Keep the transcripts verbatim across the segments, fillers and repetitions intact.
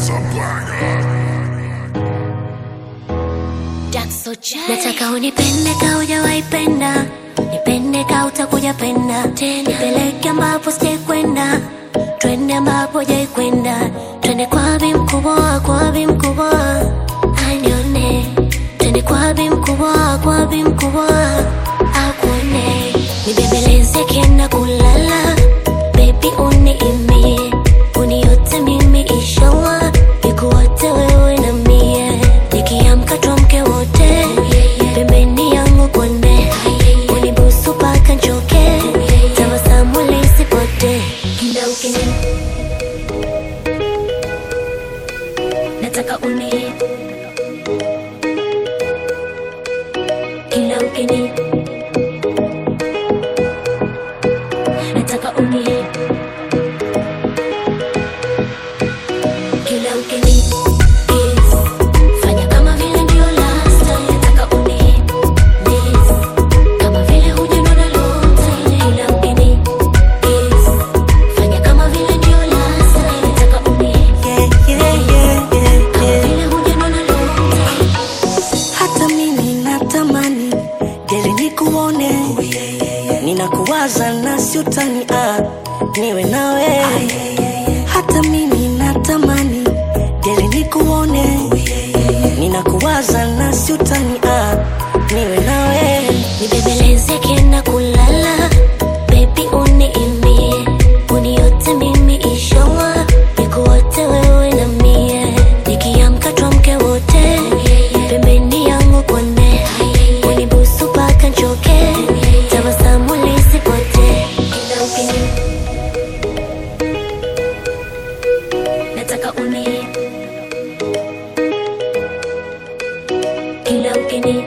Nataka unipende ka hujawahi penda, nipende ka utakuja penda tena, nipeleke ambapo sijai kwenda, twende ambapo hujai kwenda, twende kwa bi mkubwa, kwa bi mkubwa anione, twende kwa bi mkubwa, kwa bi mkubwa akuone, nibembeleze kienda kulala, baby uniimie, uniote mimi inshallah, nikuote wewe na mie, nikiamka tuamke wote, pembeni yangu konde, unibusu paka nchoke, tabasamu lisipote, kila ukini nataka uni, kila ukini nataka uni, kila ukini kiss, fanya kama vile ndio last time, nataka uni miss, kama vile hujanona long time, kila ukini kiss, fanya kama vile ndio last time, nataka uni Yeah, yeah, yeah, yeah, kama yeah. vile hujanona long time. Hata mimi natamani geli nikuone, ninakuwaza na siutani ah, niwe nawe. Hata mimi natamani geli nikuone, ninakuwaza na siutani ah, niwe nawe. Nibembeleze kienda kulala, baby uniimie, uniote mimi inshallah, nikuote wewe na mie, nikiamka tuamke wote, pembeni yangu konde, unibusu paka nchoke, tabasamu lisipote, kila ukini nataka uni, kila ukini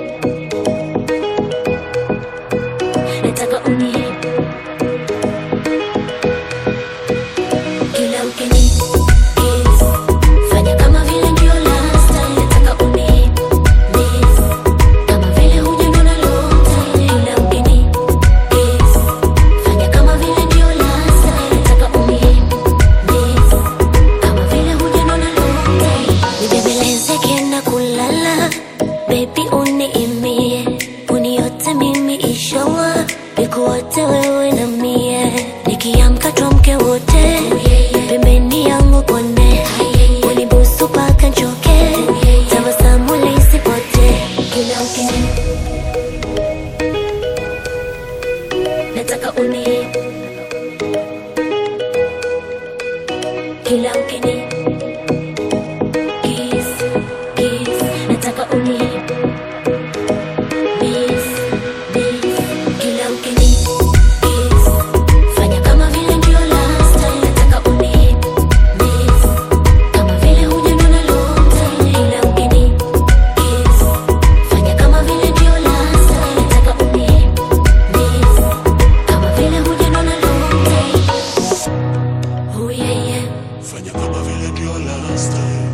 nataka uni, kila ukini kiss, fanya kama vile ndio last time, nataka uni miss, kama vile hujanona long time, kila ukini kiss, fanya kama vile ndio last time, nataka uni miss, kama vile hujanona long time. Nibembeleze kienda kulala, baby uniimie, uniote mimi inshallah, nikuote wewe na mie, nikiamka tuamke wote, pembeni yangu konde, unibusu paka nchoke, tabasamu lisipote, kila ukini nataka uni, kila ukini kiss, kiss, nataka uni miss, miss, kila ukini kiss, fanya kama vile ndio last time, nataka uni miss, kama vile hujanona long time, kila ukini kiss, fanya kama vile ndio last time, nataka uni miss, kama vile hujanona long time. Oh yeah, yeah. Fanya kama vile ndio last time.